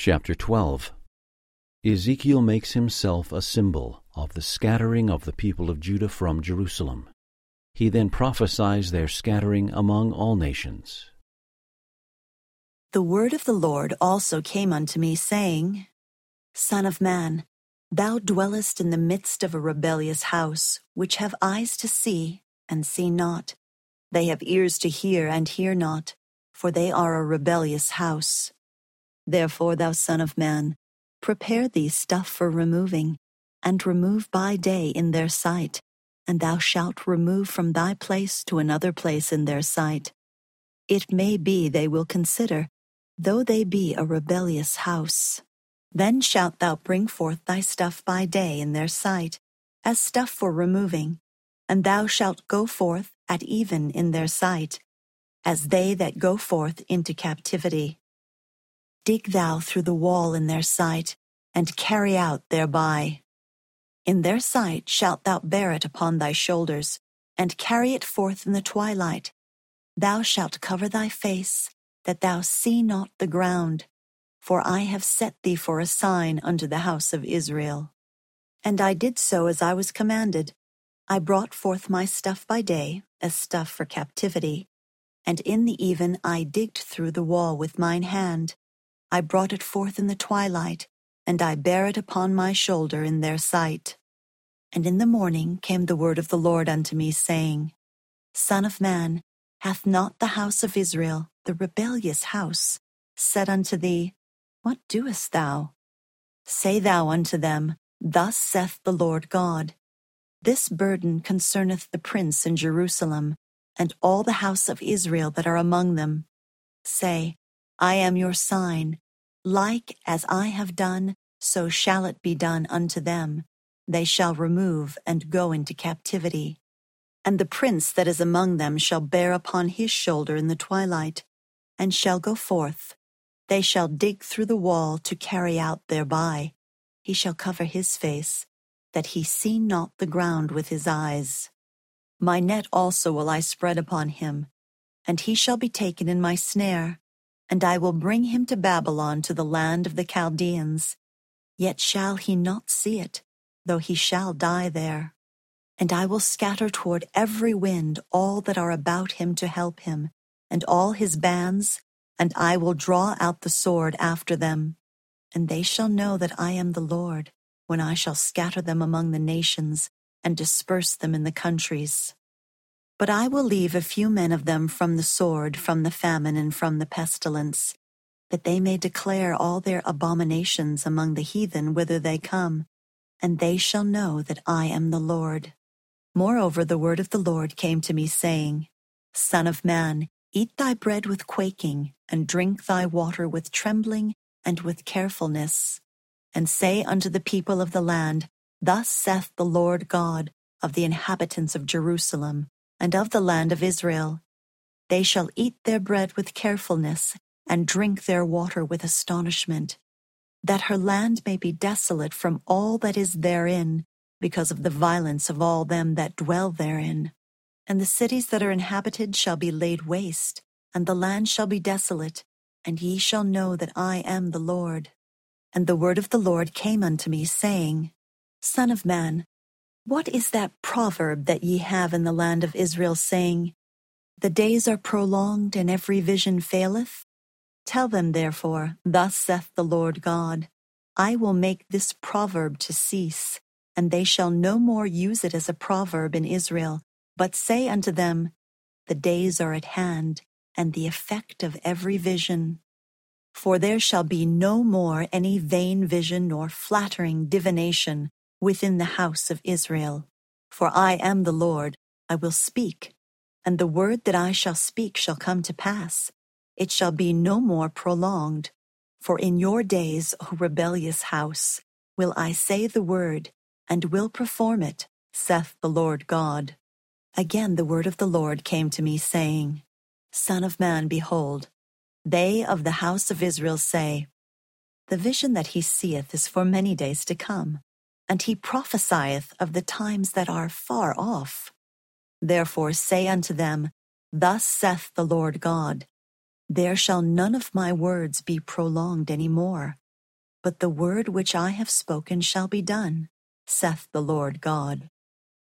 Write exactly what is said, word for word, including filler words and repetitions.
Chapter twelve. Ezekiel makes himself a symbol of the scattering of the people of Judah from Jerusalem. He then prophesies their scattering among all nations. The word of the Lord also came unto me, saying, Son of man, thou dwellest in the midst of a rebellious house, which have eyes to see, and see not. They have ears to hear, and hear not, for they are a rebellious house. Therefore, thou son of man, prepare thee stuff for removing, and remove by day in their sight, and thou shalt remove from thy place to another place in their sight. It may be they will consider, though they be a rebellious house. Then shalt thou bring forth thy stuff by day in their sight, as stuff for removing, and thou shalt go forth at even in their sight, as they that go forth into captivity. Dig thou through the wall in their sight, and carry out thereby. In their sight shalt thou bear it upon thy shoulders, and carry it forth in the twilight. Thou shalt cover thy face, that thou see not the ground, for I have set thee for a sign unto the house of Israel. And I did so as I was commanded. I brought forth my stuff by day, as stuff for captivity, and in the even I digged through the wall with mine hand. I brought it forth in the twilight, and I bare it upon my shoulder in their sight. And in the morning came the word of the Lord unto me, saying, Son of man, hath not the house of Israel, the rebellious house, said unto thee, What doest thou? Say thou unto them, Thus saith the Lord God, This burden concerneth the prince in Jerusalem, and all the house of Israel that are among them. Say, I am your sign. Like as I have done, so shall it be done unto them. They shall remove and go into captivity. And the prince that is among them shall bear upon his shoulder in the twilight, and shall go forth. They shall dig through the wall to carry out thereby. He shall cover his face, that he see not the ground with his eyes. My net also will I spread upon him, and he shall be taken in my snare. And I will bring him to Babylon, to the land of the Chaldeans. Yet shall he not see it, though he shall die there. And I will scatter toward every wind all that are about him to help him, and all his bands, and I will draw out the sword after them. And they shall know that I am the Lord, when I shall scatter them among the nations, and disperse them in the countries. But I will leave a few men of them from the sword, from the famine, and from the pestilence, that they may declare all their abominations among the heathen whither they come, and they shall know that I am the Lord. Moreover, the word of the Lord came to me, saying, Son of man, eat thy bread with quaking, and drink thy water with trembling and with carefulness. And say unto the people of the land, Thus saith the Lord God of the inhabitants of Jerusalem, and of the land of Israel, They shall eat their bread with carefulness, and drink their water with astonishment, that her land may be desolate from all that is therein, because of the violence of all them that dwell therein. And the cities that are inhabited shall be laid waste, and the land shall be desolate, and ye shall know that I am the Lord. And the word of the Lord came unto me, saying, Son of man, what is that proverb that ye have in the land of Israel, saying, The days are prolonged, and every vision faileth? Tell them therefore, Thus saith the Lord God, I will make this proverb to cease, and they shall no more use it as a proverb in Israel, but say unto them, The days are at hand, and the effect of every vision. For there shall be no more any vain vision nor flattering divination within the house of Israel. For I am the Lord, I will speak, and the word that I shall speak shall come to pass. It shall be no more prolonged. For in your days, O rebellious house, will I say the word, and will perform it, saith the Lord God. Again the word of the Lord came to me, saying, Son of man, behold, they of the house of Israel say, The vision that he seeth is for many days to come, and he prophesieth of the times that are far off. Therefore say unto them, Thus saith the Lord God, There shall none of my words be prolonged any more, but the word which I have spoken shall be done, saith the Lord God.